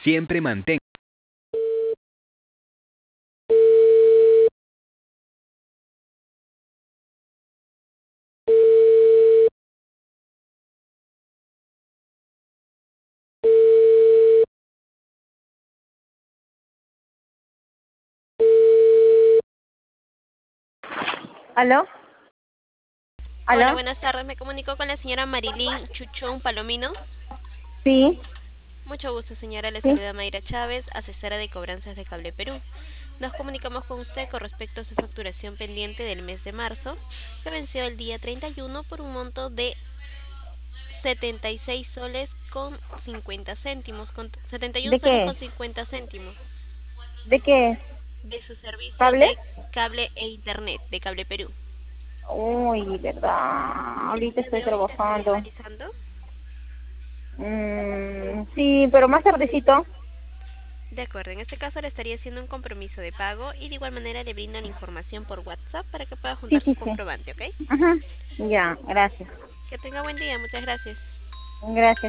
Siempre mantén. ¿Aló? Hola, ¿Aló? buenas tardes. Me comunico con la señora Marilyn Chuchón Palomino. Sí, Mucho gusto, señora. Le sí. saluda Mayra Chávez, asesora de cobranzas de Cable Perú. Nos comunicamos con usted con respecto a su facturación pendiente del mes de marzo, que venció el día 31 por un monto de 76 soles con 50 céntimos, con 71 ¿De soles qué es? con 50 céntimos ¿De qué es? de su servicio ¿Cable? de cable e internet de Cable Perú. Uy, verdad. El Ahorita día estoy de hoy se estaría trabajando. realizando. Sí, pero más tardecito. De acuerdo, en este caso le estaría haciendo un compromiso de pago y de igual manera le brindo la información por WhatsApp para que pueda Sí, juntar su sí, sí. comprobante, ¿ok? Ajá. Ya, gracias. Que tenga buen día, muchas gracias. Gracias.